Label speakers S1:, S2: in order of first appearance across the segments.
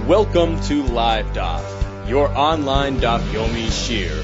S1: Welcome to Live Daf, your online Daf Yomi Shir.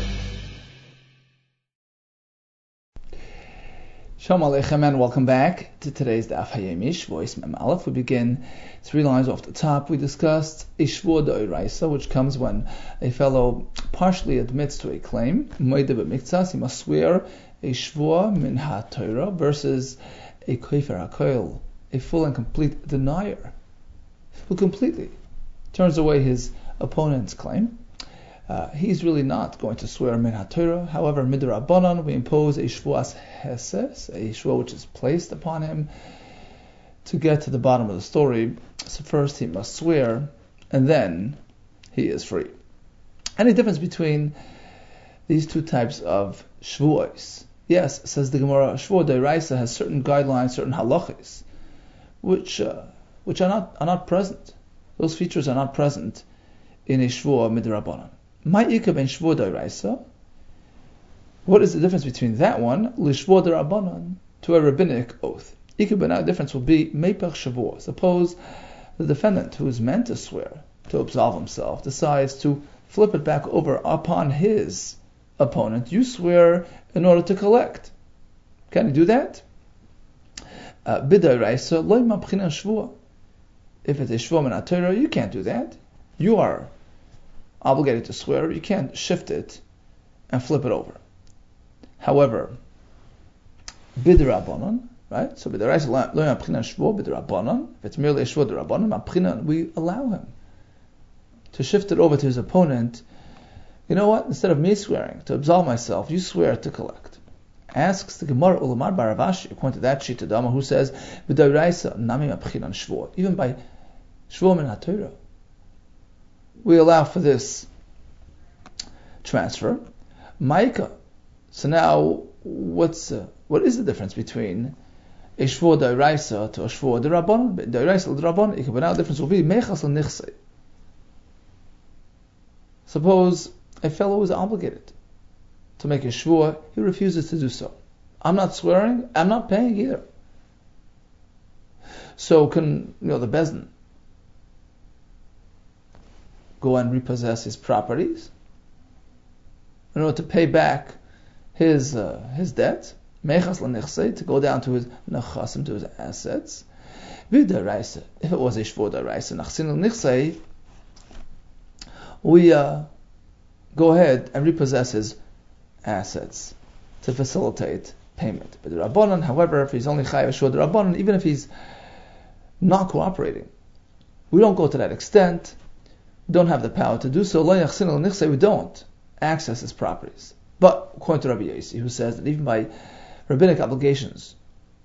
S2: Shalom Aleichem and welcome back to today's Daf Yomi Shvois Mem Aleph. We begin 3 lines off the top. We discussed a Shvua D'Oraisa, which comes when a fellow partially admits to a claim. Moide b'miktzas, he must swear a Shvua min ha-Torah versus a Kofer HaKoil, a full and complete denier, who completely turns away his opponent's claim. He's really not going to swear min ha-Torah. However, midrabanan, we impose a shvuas heses, a shvua which is placed upon him. To get to the bottom of the story, so first he must swear, and then he is free. Any difference between these two types of shvuos? Yes, says the Gemara, Shvua D'Oraisa has certain guidelines, certain halachis, which are not present. Those features are not present in a shvua midrabanan. Ma'ika ben shvua d'oraisa. What is the difference between that one, l'shvua d'rabanan, to a rabbinic oath? Ika ben difference will be meipach shavua. Suppose the defendant, who is meant to swear to absolve himself, decides to flip it back over upon his opponent. You swear in order to collect. Can you do that? B'd'oraisa lo mabchinan shvua. If it's a shvua min ha-Torah, you can't do that. You are obligated to swear. You can't shift it and flip it over. However, b'drabanan, right? So b'd'oraisa lo mabchinan shvua b'drabanan. If it's merely a shvua d'rabanan, mabchinan, we allow him to shift it over to his opponent. You know what? Instead of me swearing to absolve myself, you swear to collect. Asks the Gemara Ulamar bar Rav Ashi, according to that Shita Dama, who says b'd'oraisa nami mabchinan shvua. Even by shvua min ha-Torah, we allow for this transfer. Ma'ika. So now, what is the difference between a shvua d'oraisa to a shvua d'rabanan? D'oraisa l'drabanan. But now the difference will be mechas l'nichsei. Suppose a fellow is obligated to make a shvua, he refuses to do so. I'm not swearing, I'm not paying either. So can the bezdin go and repossess his properties in order to pay back his debt, mechas l'nichsei, to go down to his nechasim, to his assets. V'd'oraisa, if it was a shvua d'oraisa, nachsin l'nichsei, we go ahead and repossess his assets to facilitate payment. But the Rabbanan, however, if he's only chayav shvua d'Rabbanan, even if he's not cooperating, we don't go to that extent. We don't have the power to do so. We don't access his properties. But according to Rabbi Yossi, who says that even by rabbinic obligations,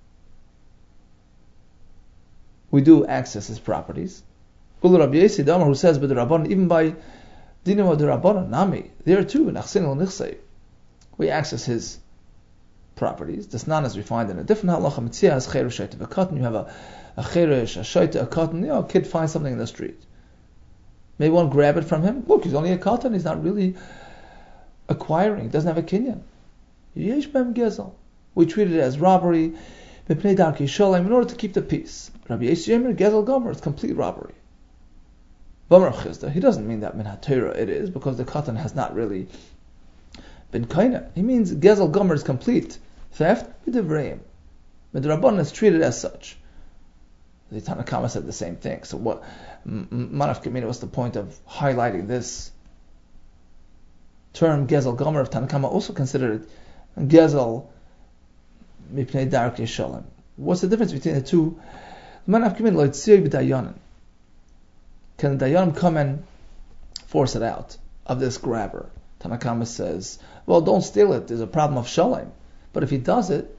S2: we do access his properties. Ulu Rabbi Yossi, the Amar, who says, but the Rabbanan, even by dinim of the Rabbanan, nami, there too, nachsin al-nichsei, we access his properties. This not as we find in a different halacha, mitzia as cheresh shaita v'katan. You have a cheresh, a shaita, a katan. A kid finds something in the street. May one grab it from him? Look, he's only a katan. He's not really acquiring. He doesn't have a kinyan. Yesh b'hem gezel. We treat it as robbery, b'pnei darkei shalom, in order to keep the peace. Rabbi Yossi Yomer, gezel gomer, it's complete robbery. B'amar Chisda, he doesn't mean that min ha-Torah it is, because the katan has not really been kaina. He means gezel gomer is complete theft. B'divreim, midrabanan is treated as such. The Tanna Kama said the same thing. So what? Manaf Kamina, what's the point of highlighting this term gezel gomer? If Tanna Kama also considered it gezel mipnei darkei shalom. What's the difference between the two? Manaf Kamina lo yitzir b'dayanan. Can the dayanim come and force it out of this grabber? Tanna Kama says, well, don't steal it. There's a problem of shalom. But if he does it,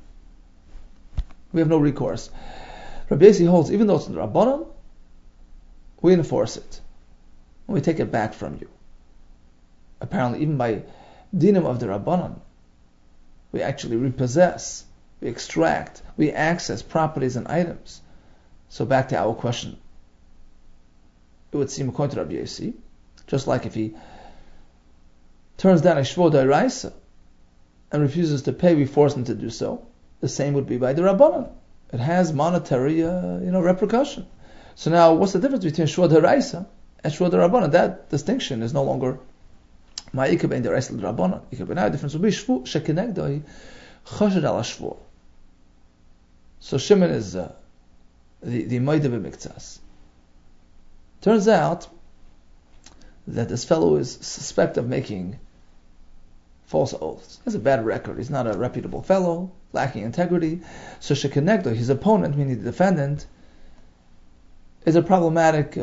S2: we have no recourse. Rabbi Yossi holds, even though it's in the Rabbanan, we enforce it. We take it back from you. Apparently, even by dinim of the Rabbanan, we actually repossess, we extract, we access properties and items. So back to our question. It would seem, according to Rabbi Yossi, just like if he turns down a shvua d'oraisa and refuses to pay, we force him to do so. The same would be by the Rabbanan. It has monetary repercussion. So now, what's the difference between shvua d'oraisa and Shvuah D'Rabbanan. That distinction is no longer Ma'ika bein D'Oraisa D'Rabbanan. The difference will be Shvuah Shekenegdoi Chashad Ala Shvuah. So Shimon is the Moide B'Miktsas. Turns out that this fellow is suspect of making false oaths. He has a bad record. He's not a reputable fellow, lacking integrity. So Shekenegdo, his opponent, meaning the defendant, is has a problematic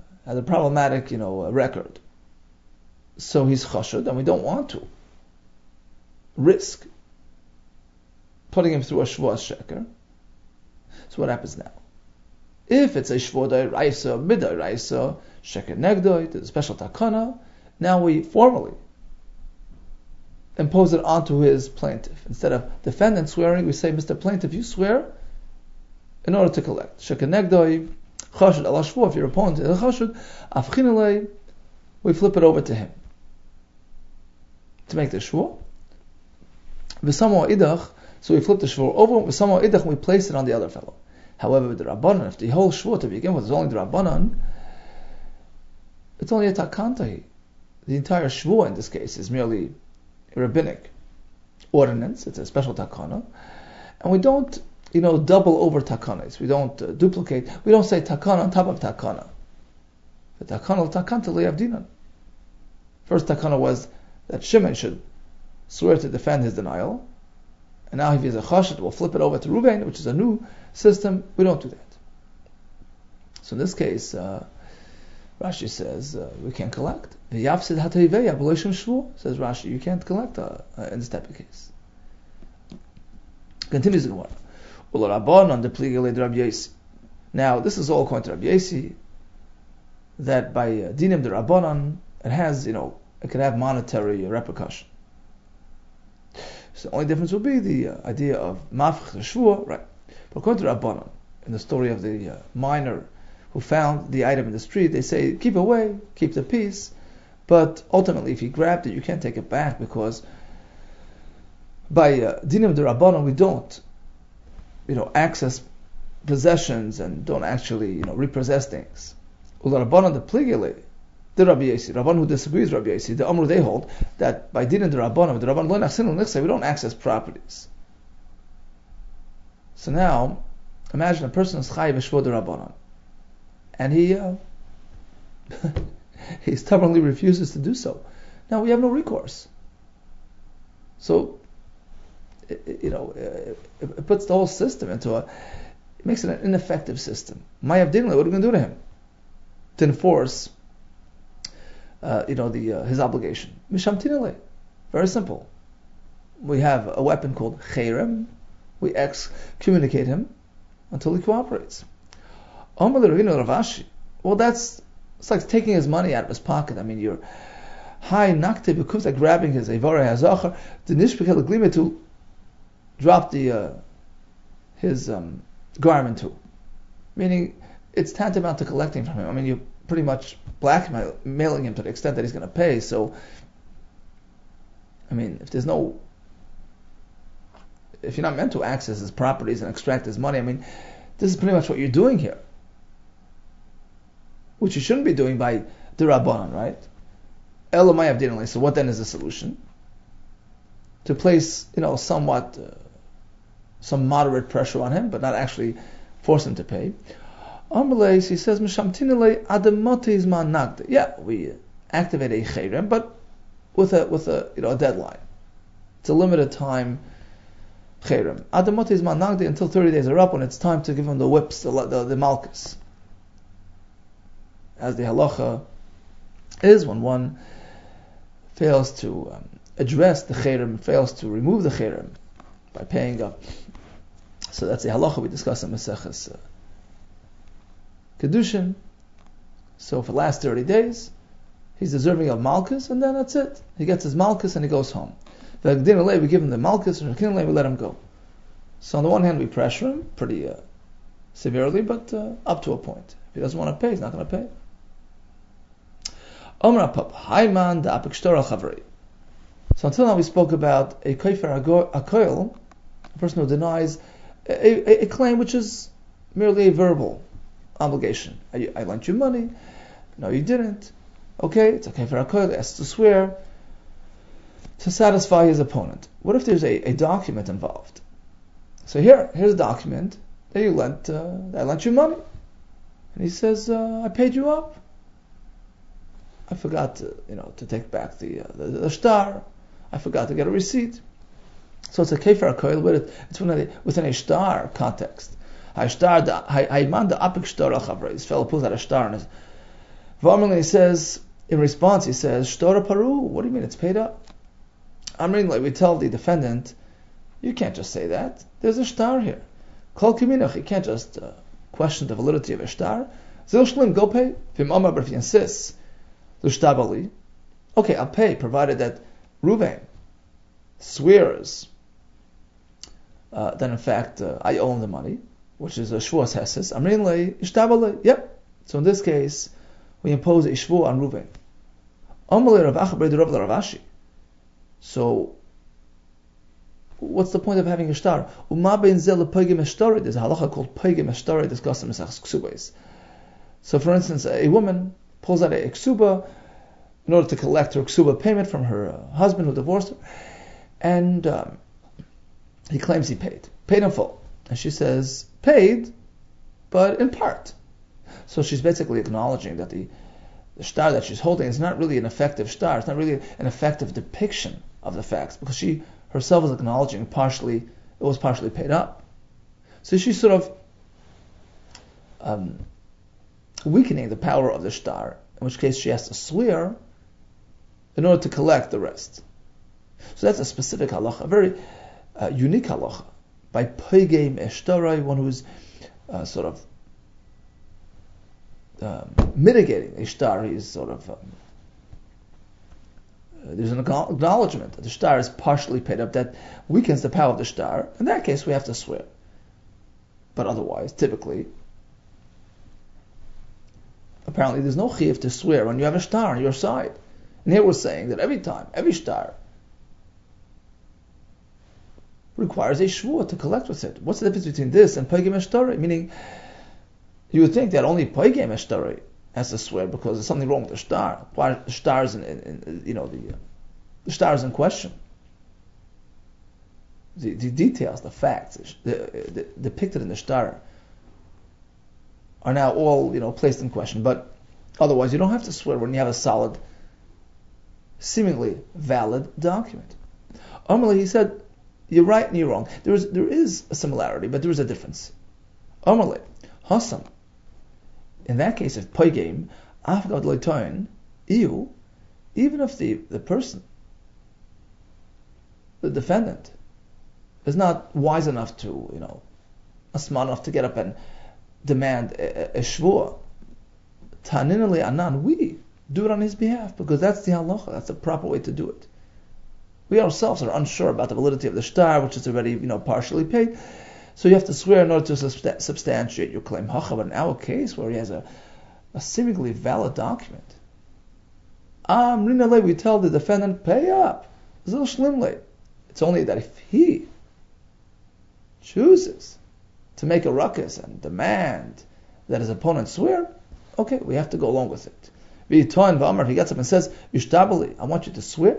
S2: record. So he's chashud, and we don't want to risk putting him through a shvuah sheker. So what happens now? If it's a shvuah d'oraisa, mid-d'oraisa, sheker negdoi, to the special takana, now we formally impose it onto his plaintiff. Instead of defendant swearing, we say, Mr. Plaintiff, you swear in order to collect. Sheker negdoi, chashud ala shvuah, if your opponent is a chashud, afchinalei, we flip it over to him to make the shvuah. V'samo idach, so we flip the shvuah over, v'samo idach, and we place it on the other fellow. However, with the Rabbanan, if the whole shvuah to begin with is only the Rabbanan, it's only a takantahi. The entire shvuah in this case is merely a rabbinic ordinance. It's a special takana, and we don't, double over takanas. We don't duplicate. We don't say takana on top of takana. The takana takanta li'avdinan. First takana was that Shimon should swear to defend his denial, and now if he's a chashid, we'll flip it over to Ruvain, which is a new system. We don't do that. So in this case, Rashi says we can't collect. Says Rashi, you can't collect in this type of case. Continues the Gemara. Now this is all according to Rabbi Yossi, that by dinim de Rabbanan, it has, it can have monetary repercussion. So the only difference will be the idea of mafch shvuah, right? But according to Rabbanan, in the story of the miner who found the item in the street, they say, keep away, keep the peace, but ultimately if he grabbed it, you can't take it back, because by dinim de Rabbanan, we don't, access possessions and don't actually, repossess things. Ula Rabbanan the pligile, the Rabbi Yossi, Rabban who disagrees with Rabbi Yossi, the Amru they hold that by dinim de Rabbanan, the Rabban lo nachsinu nichse, we don't access properties. So now, imagine a person is chayiv shvuah de Rabbanan, and he stubbornly refuses to do so. Now we have no recourse. So, it puts the whole system it makes it an ineffective system. Mayav dinle, what are we going to do to him? To enforce, his obligation. Misham tinele, very simple. We have a weapon called cherem. We excommunicate him until he cooperates. Well, it's like taking his money out of his pocket. I mean, you're high nakte becomes like grabbing his evara hazachar, the nishbekel glime to drop his garment too. Meaning, it's tantamount to collecting from him. I mean, you're pretty much blackmailing him to the extent that he's going to pay. So, I mean, if you're not meant to access his properties and extract his money, I mean, this is pretty much what you're doing here, which you shouldn't be doing by the Rabbanan, right? Elomayav dinalei. So what then is the solution? To place, somewhat some moderate pressure on him, but not actually force him to pay. Amrleis, he says, yeah, we activate a cherem, but with a deadline. It's a limited time cherem. Adamotiz man nagde, until 30 days are up, when it's time to give him the whips, the malchus. As the halacha is, when one fails to address the cherem, fails to remove the cherem by paying up. So that's the halacha we discuss in Maseches Kedushin. So for the last 30 days, he's deserving of malchus, and then that's it. He gets his malchus and he goes home. We give him the malchus, and we let him go. So on the one hand, we pressure him pretty severely, but up to a point. If he doesn't want to pay, he's not going to pay. So until now we spoke about a kaifer akoil, a person who denies a claim which is merely a verbal obligation. I lent you money, No, you didn't. Okay, it's okay for HaKoil, he has to swear to satisfy his opponent. What if there's a document involved? So here's a document that you lent, I lent you money. And he says, I paid you up. I forgot to take back the star. I forgot to get a receipt. So it's a kefer HaKoil, but it's within a star context. This fellow pulls out a star, and he says, in response, he says, Shtora Paru, what do you mean it's paid up? I mean, like we tell the defendant, you can't just say that. There's a star here. Kol Kiminach, you can't just question the validity of a star. Zil Shlim, go pay. Vim Omar, but if he insists, Lushtabali, okay, I'll pay, provided that Ruvain swears that in fact I owe him the money, which is a shvuas heses. Amrin le ishtabale. Yep. So in this case, we impose a shvu on Ruvain. Amalei Rav Acha b'rei Rav Ashi. So, what's the point of having a star? Uma bein zel lepoigim eshtori. There's a halacha called poigim eshtori discussed in Mesachos Ksubos. So, for instance, a woman pulls out a ksuba in order to collect her ksuba payment from her husband who divorced her, and he claims he paid in full, and she says paid, but in part. So she's basically acknowledging that the star that she's holding is not really an effective star. It's not really an effective depiction of the facts, because she herself is acknowledging it was partially paid up. So she's sort of weakening the power of the star, in which case she has to swear in order to collect the rest. So that's a specific halacha, a very unique halacha. By poigim eshtarai, one who's sort of mitigating a star, he's sort of there's an acknowledgement that the star is partially paid up, that weakens the power of the star. In that case, we have to swear. But otherwise, typically, apparently there's no chiyuv to swear when you have a star on your side. And here we're saying that every star requires a shvuah to collect with it. What's the difference between this and poigim eshtarai? Meaning, you would think that only poigim eshtarai has to swear because there's something wrong with the star. Why the stars the stars in question? The details, the facts, the depicted in the star are now all placed in question. But otherwise, you don't have to swear when you have a solid, seemingly valid document. Amalei, he said, you're right and you're wrong. There is a similarity, but there is a difference. Amalei, Hasan. In that case, if poigim, afgad loitoin, even if the person, the defendant, is not wise enough to, smart enough to get up and demand a shvuah, tanin le anan, we do it on his behalf, because that's the halacha, that's the proper way to do it. We ourselves are unsure about the validity of the star, which is already, partially paid. So you have to swear in order to substantiate your claim. But in our case, where he has a seemingly valid document, we tell the defendant, pay up. It's only that if he chooses to make a ruckus and demand that his opponent swear, okay, we have to go along with it. If he gets up and says, Yushtabali, I want you to swear,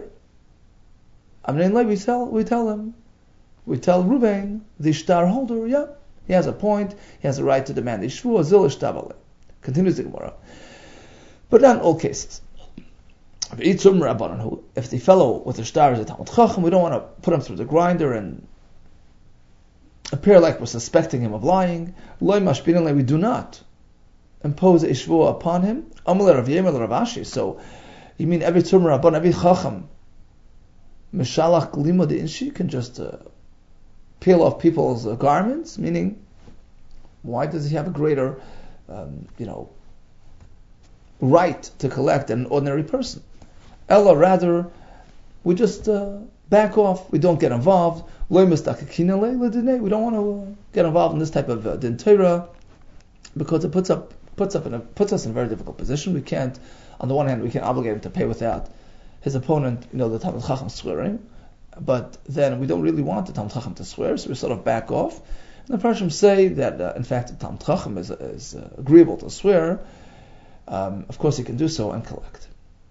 S2: we tell him, we tell Ruvain, the star holder, yeah, he has a point, he has a right to demand a shvuah, zil ishtabale. Continues the Gemara. But not in all cases. If the fellow with the star is a Talmud Chacham, we don't want to put him through the grinder and appear like we're suspecting him of lying. Loi mashpinin, we do not impose a shvuah upon him. Amalei Rav Yemer Rav Ashi. So, you mean every Tumra Rabban, every Chacham, Mishalach Limo de Inshi can just peel off people's garments? Meaning, why does he have a greater, right to collect than an ordinary person? Ella, rather, we just back off. We don't get involved. We don't want to get involved in this type of din Torah because it puts us in a very difficult position. We can't, on the one hand, we can't obligate him to pay without his opponent, the Talmud Chacham swearing, but then we don't really want the Talmud Chacham to swear, so we sort of back off. And the Parashim say that, in fact, the Talmud Chacham is agreeable to swear, of course he can do so and collect.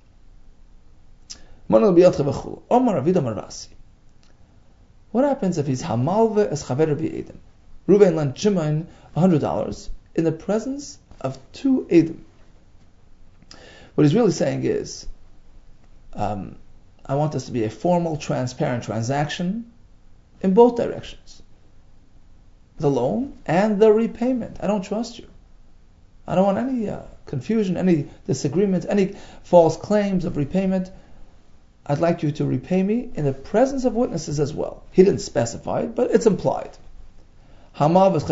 S2: What happens if he's hamalve es chaver b'edim? Reuven lent Shimon $100 in the presence of two edim. What he's really saying is, I want this to be a formal, transparent transaction in both directions. The loan and the repayment. I don't trust you. I don't want any confusion, any disagreement, any false claims of repayment. I'd like you to repay me in the presence of witnesses as well. He didn't specify it, but it's implied. Shimon must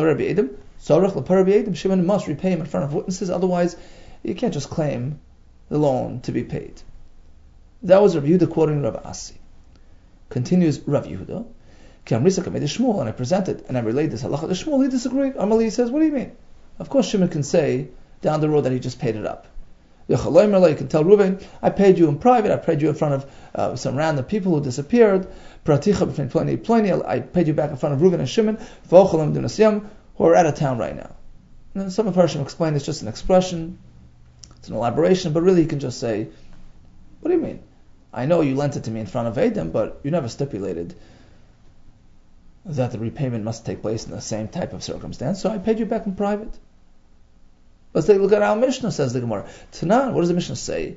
S2: repay him in front of witnesses, otherwise you can't just claim the loan to be paid. That was Rav Yehuda quoting Rav Asi. Continues Rav Yehuda, and I presented and I relayed this halacha to Shmuel. He disagreed. Amali says, what do you mean? Of course Shimon can say down the road that he just paid it up. You can tell Reuven, I paid you in private, I paid you in front of some random people who disappeared. I paid you back in front of Reuven and Shimon, who are out of town right now. And then some of Harshim explain it's just an expression, it's an elaboration, but really you can just say, what do you mean? I know you lent it to me in front of Adam, but you never stipulated that the repayment must take place in the same type of circumstance, so I paid you back in private. Let's take a look at our Mishnah, says the Gemara. Tanan, what does the Mishnah say?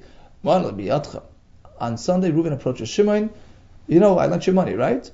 S2: On Sunday, Reuven approaches Shimon. You know, I lent you money, right?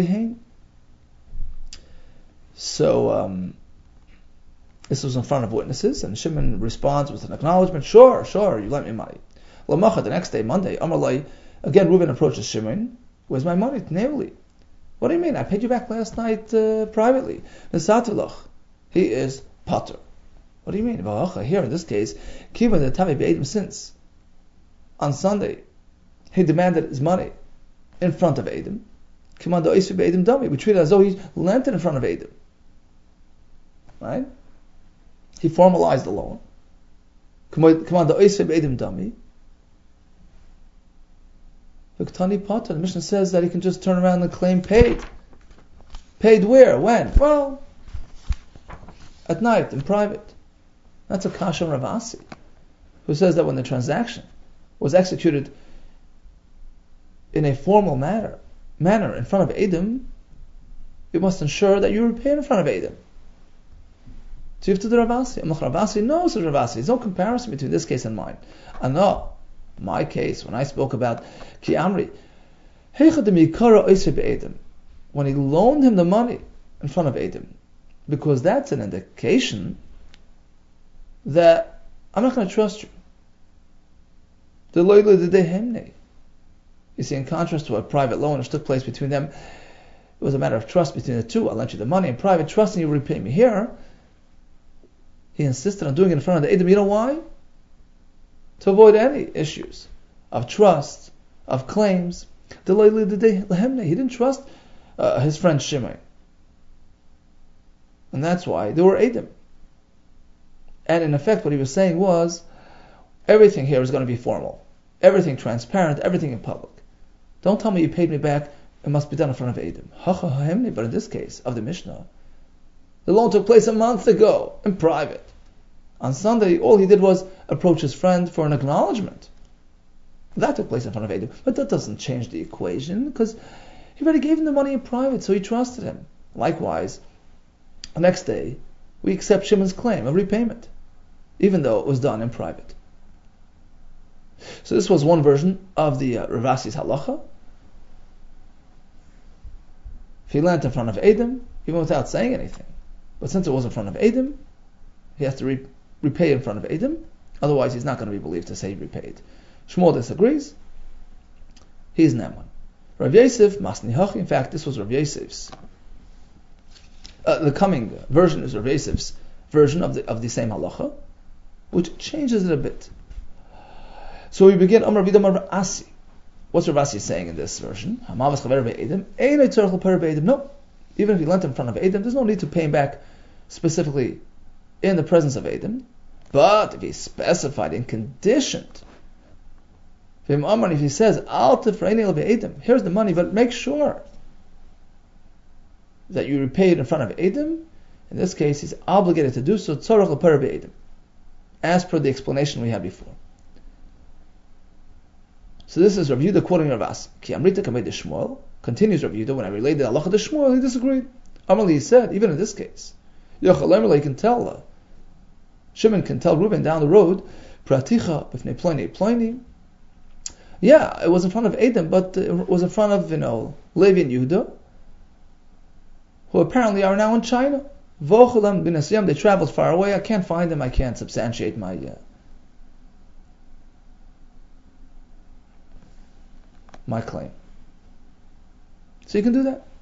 S2: So, this was in front of witnesses, and Shimon responds with an acknowledgement, sure, you lent me money. The next day, Monday, again, Reuven approaches Shimon. Where's my money? Namely, what do you mean? I paid you back last night privately. He is pater. What do you mean? Here in this case, since on Sunday he demanded his money in front of Adam, we treat it as though he lent it in front of Adam. Right? He formalized the loan. The Mishnah says that he can just turn around and claim paid. Paid where? When? Well, at night, in private. That's a kasha Rav Asi, who says that when the transaction was executed in a formal manner in front of Adam, you must ensure that you repay in front of Adam. So you have to do Rav Asi. Rav Asi knows Rav Asi. There's no comparison between this case and mine. And no, my case, when I spoke about Ki Amri, when he loaned him the money in front of Adam, because that's an indication that I'm not going to trust you. You see, in contrast to a private loan which took place between them, it was a matter of trust between the two. I lent you the money in private, trusting you will repay me. Here, he insisted on doing it in front of the Adam. You know why? To avoid any issues of trust, of claims. He didn't trust his friend Shimon. And that's why they were Adam. And in effect, what he was saying was, everything here is going to be formal. Everything transparent, everything in public. Don't tell me you paid me back, it must be done in front of Adam. But in this case, of the Mishnah, the loan took place a month ago, in private. On Sunday, all he did was approach his friend for an acknowledgement. That took place in front of Adam. But that doesn't change the equation, because he already gave him the money in private, so he trusted him. Likewise, the next day, we accept Shimon's claim of repayment, even though it was done in private. So this was one version of the Rav Asi's halacha. If he lent in front of Adam, even without saying anything, but since it was in front of Adam, he has to repay in front of Adam, otherwise he's not going to be believed to say he repaid. Shmuel disagrees. He's Naaman. Rav Yosef, Masni Hachi, in fact, this was Rav Yosef's. The coming version is Rav Yosef's version of the same halacha, which changes it a bit. So we begin Amar Vidamar Asi. What's Rav Asi saying in this version? No, even if he lent in front of Adam, there's no need to pay him back specifically in the presence of Adam. But if he specified and conditioned, if he says, here's the money, but make sure that you repay it in front of Adam, in this case he's obligated to do so, as per the explanation we had before. So this is Rav Yehuda quoting Rav Asi. Ki Amrita Kamei de Shmuel, continues Rav Yehuda, when I related halacha to Shmuel, he disagreed. Amali, he said, even in this case, Yochel can tell, Shimon can tell Reuben down the road, Praticha b'fnei Ploni. Yeah, it was in front of Edom, but it was in front of, Levi and Yehuda, who apparently are now in China. Vochelam bin Asiyam, they traveled far away, I can't find them, I can't substantiate my claim. So you can do that.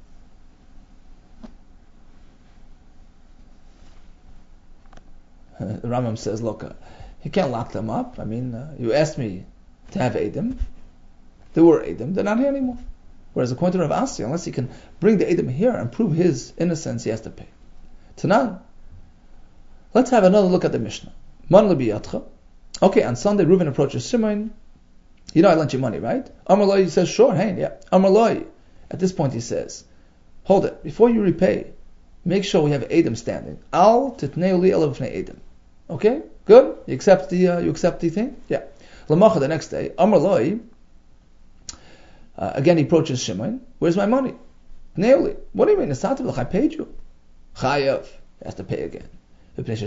S2: The Rambam says, look, you can't lock them up. I mean, you asked me to have Edom. There were Edom. They're not here anymore. Whereas according to Rav Asi, unless he can bring the Edom here and prove his innocence, he has to pay. Tanan. Let's have another look at the Mishnah. Man lebiyatcha. Okay, on Sunday, Reuben approaches Shimon. I lent you money, right? Amar Loi, he says, sure, hey, yeah. Amar Loi. At this point he says, hold it, before you repay, make sure we have Edom standing. Al titneu li elav b'fnei Edom. Okay, good. You accept the thing? Yeah. Lamacha, the next day, Amar Loi, again he approaches Shimon. Where's my money? Neoli. What do you mean? I paid you. Chayav. He has to pay again. Because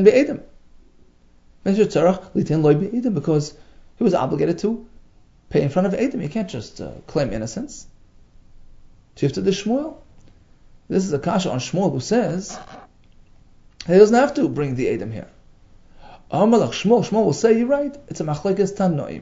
S2: he was obligated to pay in front of Edom. You can't just claim innocence. So you have to do Shmuel. This is a kasha on Shmuel, who says he doesn't have to bring the Edom here. Amalach Shmuel will say, you're right, it's a machlekes Tanoim.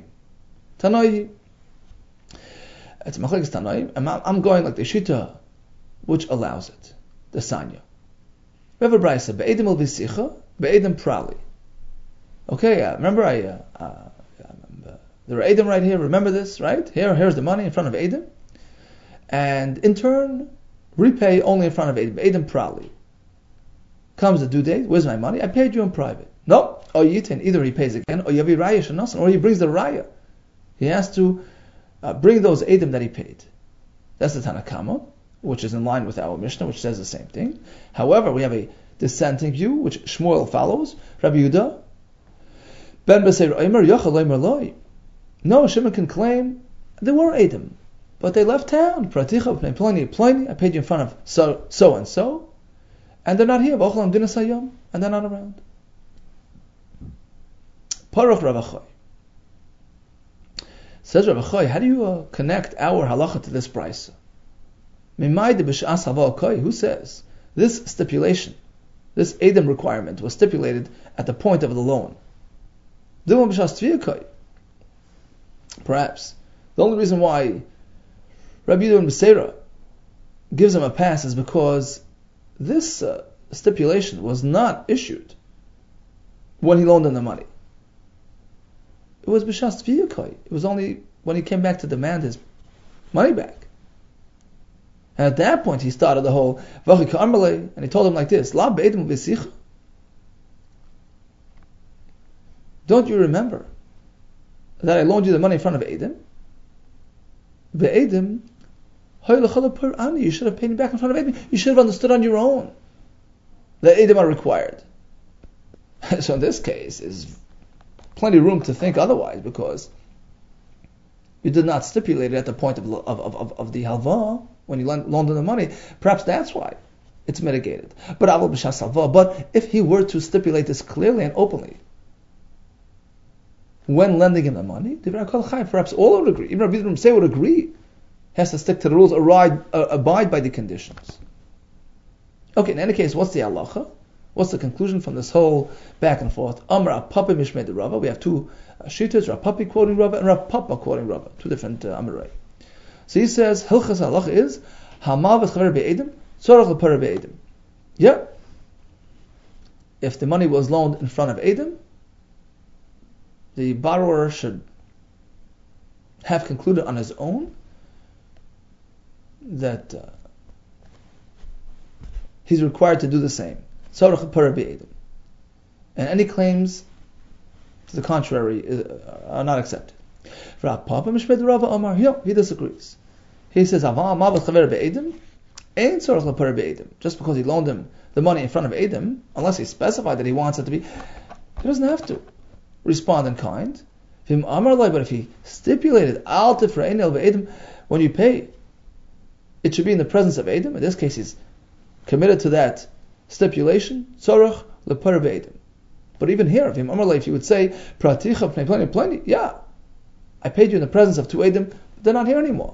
S2: It's a machlekes Tanoim, and I'm going like the Shita, which allows it. The Sanya. We have a brayso, be'edom el v'sicha, be'edom prali. Okay, remember there are Edom right here, remember this, right? Here's the money in front of Edom. And in turn, repay only in front of Edom. Edom prali. Comes the due date, where's my money? I paid you in private. No. Or Yitin, either he pays again, or Yavi Raya Shanasan, or he brings the Raya. He has to bring those Edom that he paid. That's the Tanakama, which is in line with our Mishnah, which says the same thing. However, we have a dissenting view, which Shmuel follows. Rabbi Yehuda, Ben Beseir Omer Yochel Omer Loi. No, Shimon can claim there were Edom, but they left town. Praticha b'nei Ploni. I paid you in front of so and so, and they're not here. Vochelam bin Asiyam, and they're not around. Paruch Rav Achoy. Says Rav Achoy, how do you connect our halacha to this brayso? Who says this stipulation, this Edom requirement, was stipulated at the point of the loan? Perhaps the only reason why Rabbi Yehuda ben Beseira gives him a pass is because this stipulation was not issued when he loaned him the money. It was b'shas tviyakoi. It was only when he came back to demand his money back. And at that point he started the whole Vachi Karmele, and he told him like this, La be'edem v'sicha. Don't you remember that I loaned you the money in front of Edom? Be'edem, you should have paid me back in front of Edom. You should have understood on your own that Edom are required. So in this case, is plenty of room to think otherwise, because you did not stipulate it at the point of the halva when you loaned him the money. Perhaps that's why it's mitigated. But if he were to stipulate this clearly and openly when lending him the money, perhaps all would agree. Even Rabbi Yehuda ben Beseira would agree. He has to stick to the rules, abide by the conditions. Okay, in any case, what's the halacha? What's the conclusion from this whole back and forth? Amar Apapi Mishmei Rava. We have two shitas, Rav Papi quoting Rava and Rav Papa quoting Rava. Two different Amorai. So he says, Hilchas halacha is Hamav v'chaver be'edem, tzorach l'parer be'edem. Yeah. If the money was loaned in front of Edom, the borrower should have concluded on his own that he's required to do the same. And any claims to the contrary are not accepted. He disagrees. He says, just because he loaned him the money in front of Edom, unless he specified that he wants it to be, He doesn't have to respond in kind. But if he stipulated, when you pay, it should be in the presence of Edom. In this case, he's committed to that stipulation. But even here, if you would say, yeah, I paid you in the presence of two Edom, but they're not here anymore.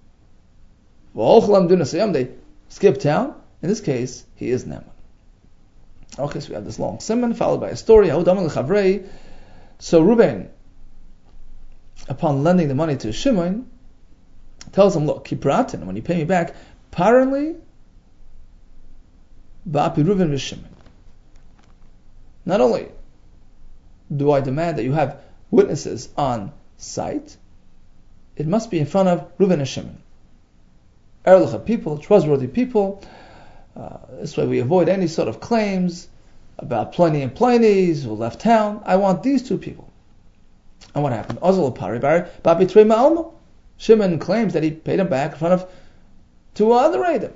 S2: They skip town. In this case, he is Naaman. Okay, so we have this long simon followed by a story. So Reuben, upon lending the money to Shimon, tells him, look, kipratin, when you pay me back, apparently, ba'api Reuben v'Shimon. Not only do I demand that you have witnesses on site, it must be in front of Reuben and Shimon. Erlicha people, trustworthy people. This way we avoid any sort of claims about Pliny and Pliny's who left town. I want these two people. And what happened? Shimon claims that he paid him back in front of two other Edom.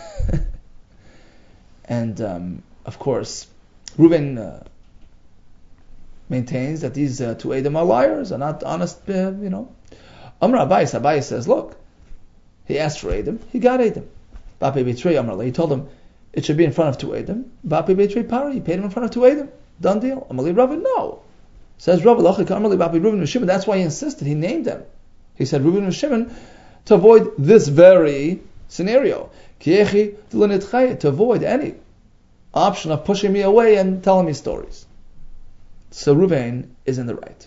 S2: And of course, Reuben maintains that these two Edom are liars, are not honest, Amr Abayis says, look, he asked for Edom, he got Edom. Bapi Betrei Amrle, he told him it should be in front of two Edom. Bapi Betrei Pari, he paid him in front of two Edom. Done deal. Amrle Rava, no. Says Rava, Lachik Amrle Bapi Reuben and Shimon. That's why he insisted, he named them. He said Reuben and Shimon to avoid this very scenario. Kiechi to avoid any option of pushing me away and telling me stories. So Reuben is in the right.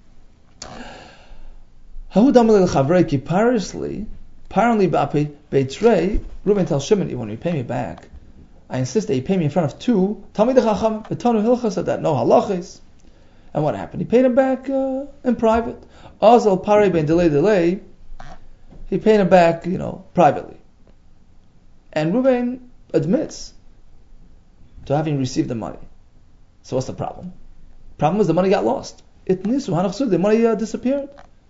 S2: Apparently, Bapi Beitrei, Reuben tells Shimon, when you pay me back, I insist that you pay me in front of two. Talmidei Chacham, Betanu Hilchos said that, no halachis. And what happened? He paid him back in private. Azal Pare Ben Delay, he paid him back, privately. And Reuben admits to having received the money. So what's the problem? Problem is the money got lost. The money disappeared.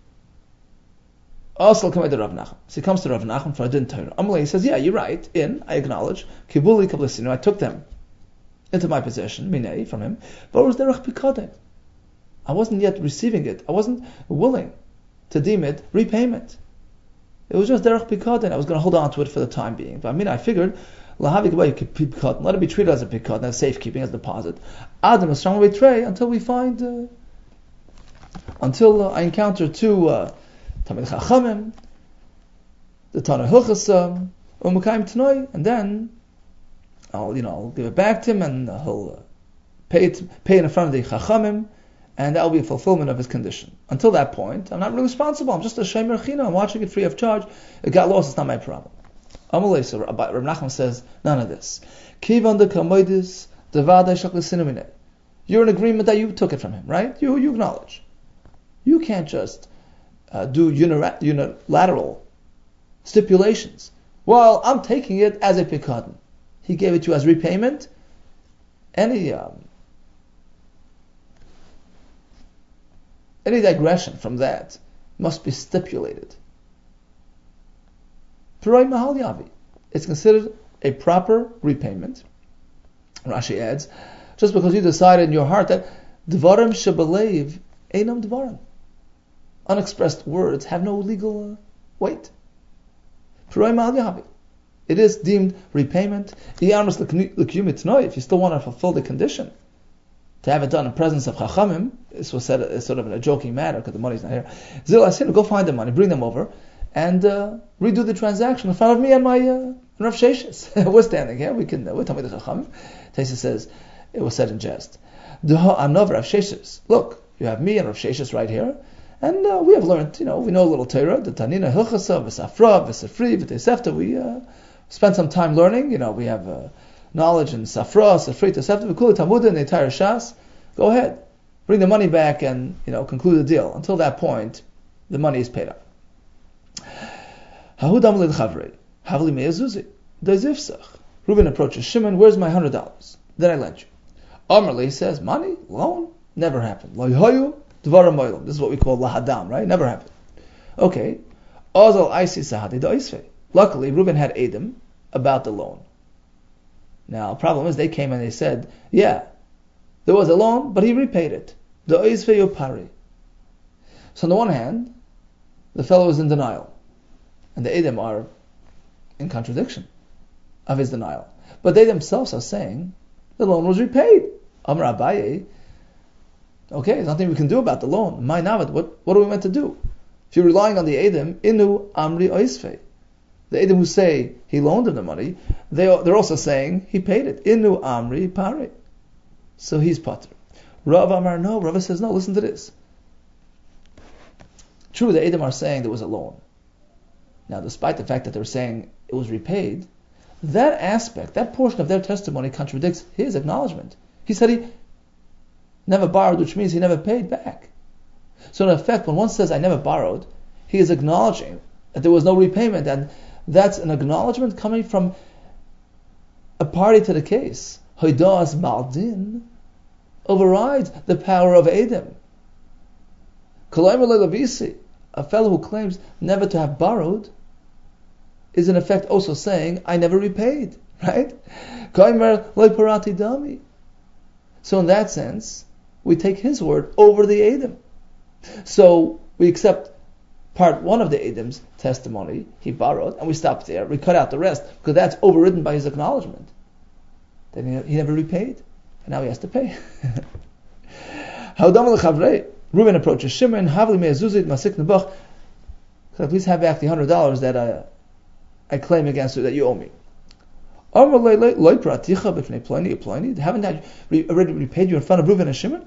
S2: Also, come to Rav Nachman. So he comes to Rav Nachman for a din Torah. Amalei, he says, yeah, you're right. I acknowledge. Kibuli kablisinu. I took them into my possession, minei, from him. But it was derech pikadon. I wasn't yet receiving it. I wasn't willing to deem it repayment. It was just derech pikadon. I was going to hold on to it for the time being. But I figured, let it be treated as a pikadon, as safekeeping, as deposit. Adam is strong betray until we find, until I encounter two Talmidei Chachamim, the Tana Hilchasa, Umekayim Tanoi, and then I'll give it back to him, and he'll pay it in front of the Chachamim, and that will be a fulfillment of his condition. Until that point, I'm not really responsible. I'm just a Shemer China. I'm watching it free of charge. It got lost. It's not my problem. Amalei, so Rav Nachman says none of this. Kivan de Kamoidis Devadai Shaklisinumine. You're in agreement that you took it from him, right? You acknowledge. You can't just do unilateral stipulations. Well, I'm taking it as a pikadon. He gave it to you as repayment. Any digression from that must be stipulated. Piroi mahal yavi. It's considered a proper repayment. Rashi adds, just because you decided in your heart that dvarim shebelev einam dvarim. Unexpressed words have no legal weight. It is deemed repayment. If you still want to fulfill the condition, to have it done in presence of Chachamim, this was said as sort of in a joking manner because the money's not here. Go find the money, bring them over, and redo the transaction in front of me and my Rav Sheshes. We're standing here. We're Talmidei Chachamim. Taisa says it was said in jest. Rav Sheshes. Look, you have me and Rav Sheshes right here. And we have learned, we know a little Torah, the Tanina Hilchasa, V'Safra, V'Sefri, V'Tesefta. We spent some time learning. We have knowledge in Safra, Sefri, Tesefta, V'Kula Talmud, and the entire Shas. Go ahead, bring the money back and conclude the deal. Until that point, the money is paid up. Hahudam le'chavre, havli me'azuzi, dezivsach. Reuben approaches Shimon. Where's my $100? Then I lent you. Amrli says, money, loan, never happened. Lo yahayu. This is what we call lahadam, right? Never happened. Okay. Luckily, Reuben had Edom about the loan. Now, the problem is they came and they said, yeah, There was a loan, but he repaid it. The oisvei upari. So on the one hand, the fellow is in denial, and the Edom are in contradiction of his denial. But they themselves are saying the loan was repaid. Amar Abaye, okay, there's nothing we can do about the loan. My Navid, what are we meant to do? If you're relying on the Edom, Inu Amri Oisvei. The Edom who say he loaned him the money, they're also saying he paid it. Inu Amri Pare. So he's pater. Rav Amar, no. Rav says, no, listen to this. True, the Edom are saying there was a loan. Now, despite the fact that they're saying it was repaid, that aspect, that portion of their testimony contradicts his acknowledgement. He said he never borrowed, which means he never paid back. So in effect, when one says, I never borrowed, he is acknowledging that there was no repayment, and that's an acknowledgement coming from a party to the case. Hoidas Baldin overrides the power of Edom. A fellow who claims never to have borrowed is in effect also saying, I never repaid, right? So in that sense, we take his word over the Edom. So we accept part one of the Edom's testimony, he borrowed, and we stop there. We cut out the rest, because that's overridden by his acknowledgement. Then he never repaid, and now he has to pay. Reuben approaches Shimon, Havli me'ezuzit masik nebuch. Please have back the $100 that I claim against you, that you owe me. Haven't I already repaid you in front of Reuben and Shimon?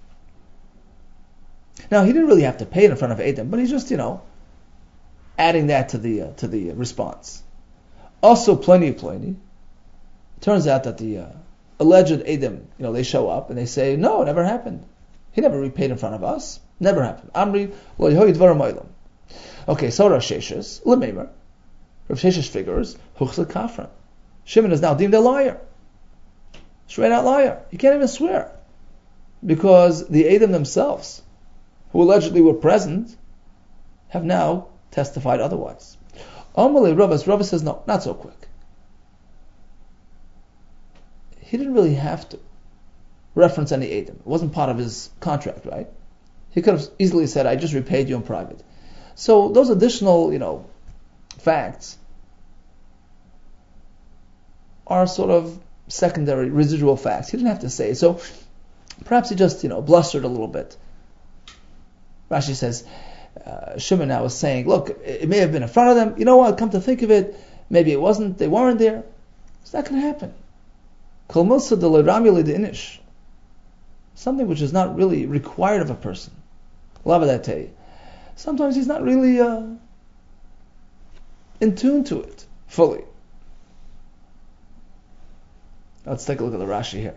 S2: Now, he didn't really have to pay it in front of Edom, but he's just, adding that to the response. Also, Pliny. Turns out that the alleged Edom, they show up and they say, no, it never happened. He never repaid in front of us. Never happened. Amri lo yehoy dvarim olam. Okay, so Rav Sheshes, Lemeimer. Rav Sheshes figures, Huchsa Kafran. Shimon is now deemed a liar. Straight out liar. You can't even swear. Because the Edom themselves, who allegedly were present, have now testified otherwise. Amalei Rava says, no, not so quick. He didn't really have to reference any Edom. It wasn't part of his contract, right? He could have easily said, I just repaid you in private. So those additional, facts are sort of secondary, residual facts. He didn't have to say it. So perhaps he just, blustered a little bit. Rashi says, Shimon now was saying, look, it may have been in front of them. You know what, come to think of it, maybe it wasn't, they weren't there. It's not going to happen. Kol milsa de l'ramya l'inish. Something which is not really required of a person. Lavadatei. Sometimes he's not really in tune to it fully. Let's take a look at the Rashi here.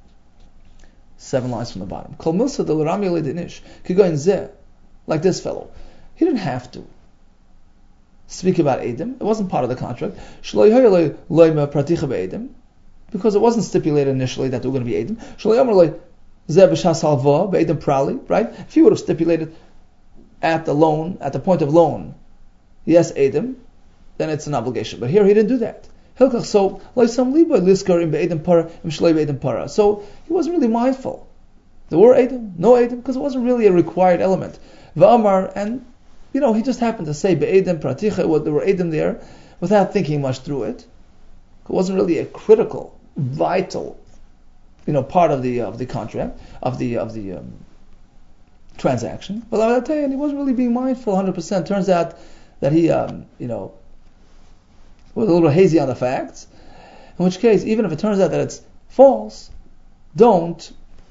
S2: 7 lines from the bottom. Kol milsa de l'ramya l'inish. Kigoin zeh. Like this fellow. He didn't have to speak about Edom. It wasn't part of the contract. Because it wasn't stipulated initially that they were going to be Edom. Right? If he would have stipulated at the point of loan, yes, Edom, then it's an obligation. But here he didn't do that. So he wasn't really mindful. There were Edom, no Edom, because it wasn't really a required element. V'amar, and he just happened to say be'edem praticha, there were Edom there, without thinking much through it. It wasn't really a critical, vital, part of the contract, of the transaction. But I'll tell you, and he wasn't really being mindful 100%. Turns out that he, was a little hazy on the facts. In which case, even if it turns out that it's false, don't,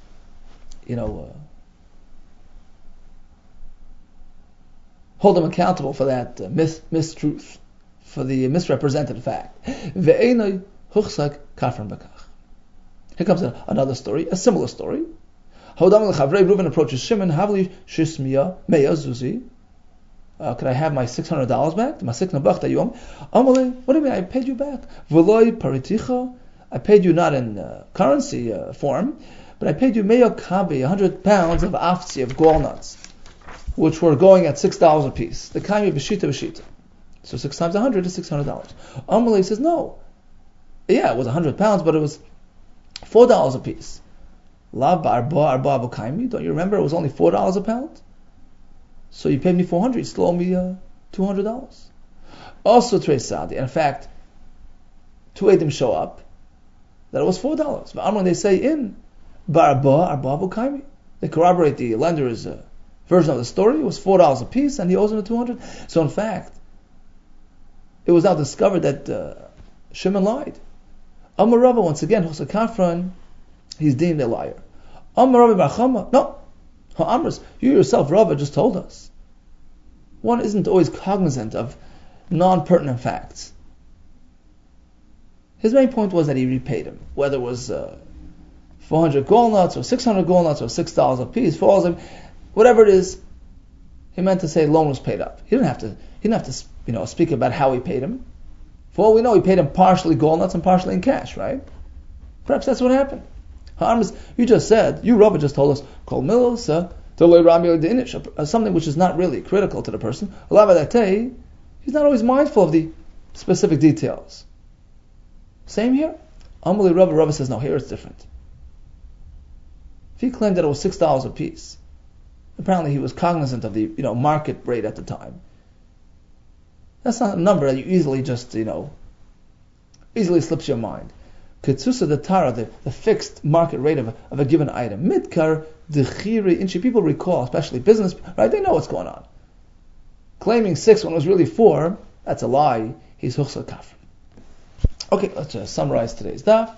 S2: hold him accountable for that mistruth, for the misrepresented fact. Here comes another story, a similar story. Reuben approaches Shimon. Could I have my $600 back? What do you mean? I paid you back. I paid you not in currency form, but I paid you 100 pounds of afzi, of gall nuts, which were going at $6 a piece. The kaimi b'shita. So 6 times 100 is $600. Amalei says, no. Yeah, it was 100 pounds, but it was $4 a piece. Don't you remember it was only $4 a pound? So you paid me $400, you still owe me $200. Also, Tresadi, in fact, two Eidim show up that it was $4. But when they say in they corroborate the lender's version of the story. It was $4 a piece, and he owes him the $200. So in fact, it was now discovered that Shimon lied. Amar Rava, once again, Hosa Kafran, he's deemed a liar. Amar Rava Barchama, no. Ha'amras, you yourself, Rava, just told us. One isn't always cognizant of non-pertinent facts. His main point was that he repaid him, whether it was 400 gold nuts or 600 gold nuts or $6 a piece, whatever it is. He meant to say loan was paid up. He didn't have to speak about how he paid him. For all we know, he paid him partially gold nuts and partially in cash, right? Perhaps that's what happened. You just said, you Rava just told us, Kol Milos, something which is not really critical to the person. He's not always mindful of the specific details. Same here. Amali Rava says, no, here it's different. If he claimed that it was $6 a piece, apparently he was cognizant of the market rate at the time. That's not a number that you easily just easily slips your mind. Ketsusa the Tara, the fixed market rate of a given item. Midkar dechiri inchi. People recall, especially business, right? They know what's going on. Claiming 6 when it was really 4, that's a lie. He's huchsa kafir. Okay, let's summarize today's daf.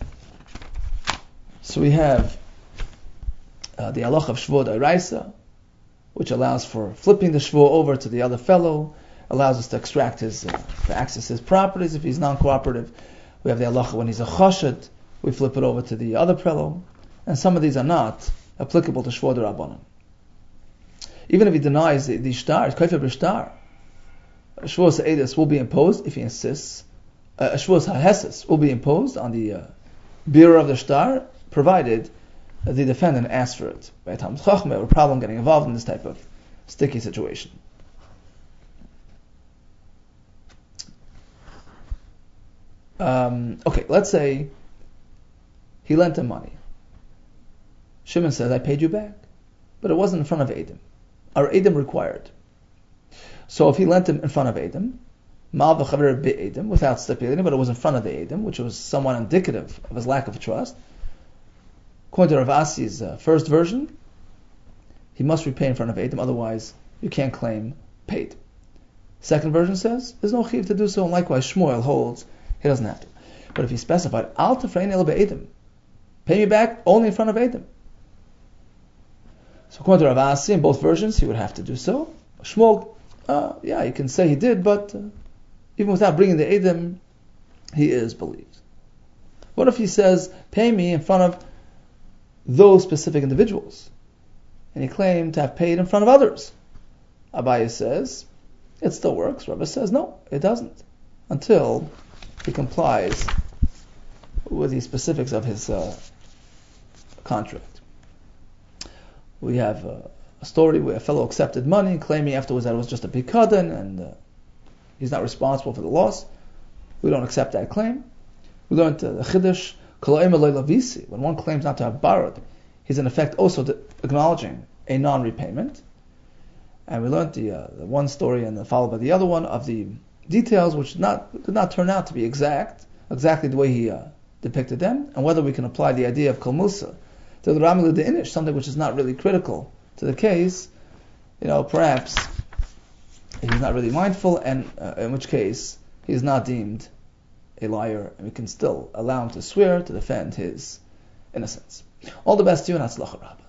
S2: So we have the halach of shvuah d'oraisa, which allows for flipping the shvuah over to the other fellow, allows us to extract to access his properties if he's non-cooperative. We have the halacha when he's a chashad, we flip it over to the other fellow, and some of these are not applicable to shvuah d'rabbanan. Even if he denies the shtar, it's kaifer b'shtar. Shvuah ha'edus will be imposed if he insists. Shvuah ha'heses will be imposed on the bearer of the shtar, provided the defendant asks for it. Right? We have a problem getting involved in this type of sticky situation. Okay, let's say he lent him money. Shimon says, I paid you back. But it wasn't in front of Edom. Are Edom required? So if he lent him in front of Edom, Mal v'chaver be'Edom, without stipulating, but it was in front of the Edom, which was somewhat indicative of his lack of trust. According to Rav Asi's first version, he must repay in front of Edom, otherwise you can't claim paid. Second version says, there's no chiv to do so, and likewise Shmuel holds, he doesn't have to. But if he specified, Al tefrein el be'Edom, pay me back only in front of Edom. So according to Rav Asi, in both versions, he would have to do so. Shmuel, you can say he did, but even without bringing the Edom, he is believed. What if he says, pay me in front of those specific individuals, and he claimed to have paid in front of others? Abaye says, it still works. Rabbi says, no, it doesn't, until he complies with the specifics of his contract. We have a story where a fellow accepted money, claiming afterwards that it was just a pikadon, and he's not responsible for the loss. We don't accept that claim. We learned the Chiddush, when one claims not to have borrowed, he's in effect also acknowledging a non-repayment. And we learned the one story and followed by the other one of the details which did not turn out to be exactly the way he depicted them, and whether we can apply the idea of Kol Musa to the Ramil de Inish, something which is not really critical to the case. Perhaps he's not really mindful, and in which case he is not deemed a liar, and we can still allow him to swear to defend his innocence. All the best to you, and Hatzlacha Rabbah.